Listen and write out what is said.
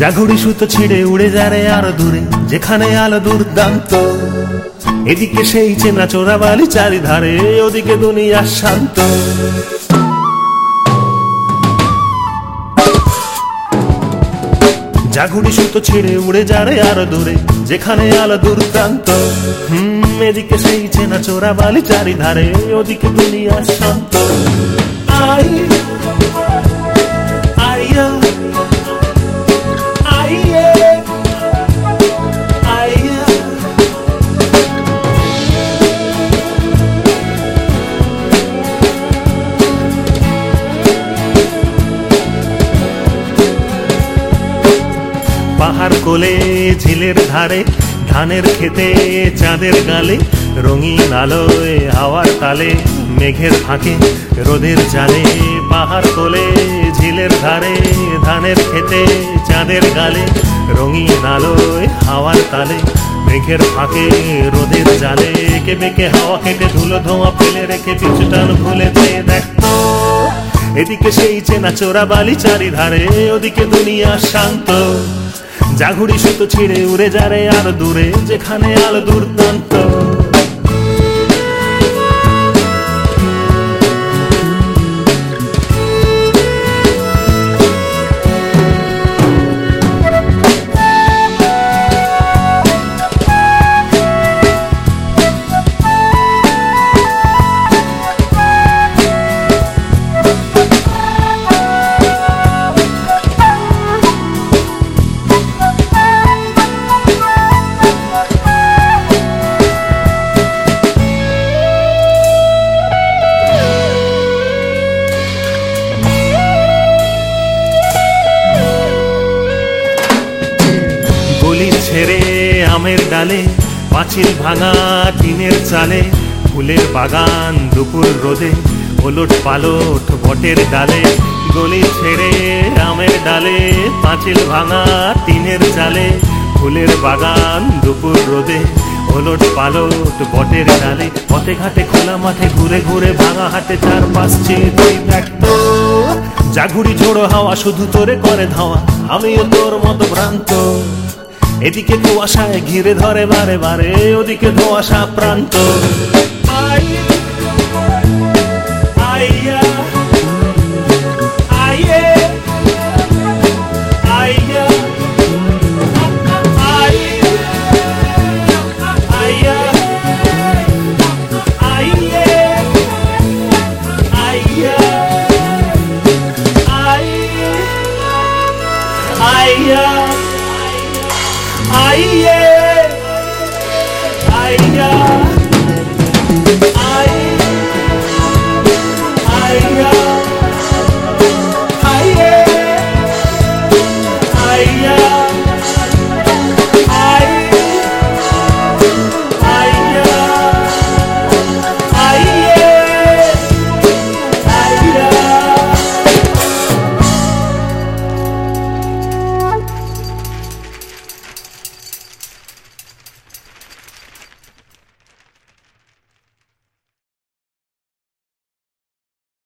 জাগুড়ি সুতো ছিঁড়ে উড়ে যারে আরো দূরে, যেখানে আলো দুর্দান্ত। এদিকে সেই চেনা চোরাবালি চারিধারে, ওদিকে দুনিয়া শান্ত। জাগুড়ি সুতো ছিঁড়ে উড়ে যারে আরো দূরে, যেখানে আলো দুর্দান্ত। এদিকে সেই চেনা চোরাবালি চারিধারে, ওদিকে দুনিয়া শান্ত। পাহাড় কোলে ঝিলের ধারে, ধানের খেতে চাঁদের গালে, রঙিন আলোয় হাওয়ার তালে, মেঘের ফাঁকে রোদের জালে। পাহাড় কোলে ঝিলের ধারে, ধানের খেতে চাঁদের গালে, রঙিন আলোয় হাওয়ার তালে, মেঘের ফাঁকে রোদের জালে। একে বেঁকে হাওয়া কেটে ধুলো ধোঁয়া ফেলে রেখে পিছু টান ভুলে চেয়ে দেখতো, এদিকে সেই চেনা চোরাবালি চারিধারে, ওদিকে দুনিয়া শান্ত। জাগুড়ি সুতো ছিঁড়ে উড়ে যারে আরো দূরে, যেখানে আলো দুর্দান্ত। ছেড়ে আমের ডালে, পাঁচিল ভাঙা টিনের চালে, ফুলের বাগান দুপুর রোদে, ওলট পালট বটের ডালে। গলি ছেড়ে আমের ডালে, পাঁচিল ভাঙা টিনের চালে, ফুলের বাগান দুপুর রোদে, ওলট পালট বটের ডালে। পথে ঘাটে খোলা মাঠে ঘুরে ঘুরে ভাঙা হাটে চারপাশ চেয়ে তুই দেখতো, জাগুড়ি ঝোড়ো হাওয়া শুধু তোরে করে ধাওয়া, আমিও তোর মতো ভ্রান্ত। এদিকে কুয়াশায় ঘিরে ধরে বারে বারে, ওদিকে ধোঁয়াশা প্রান্ত।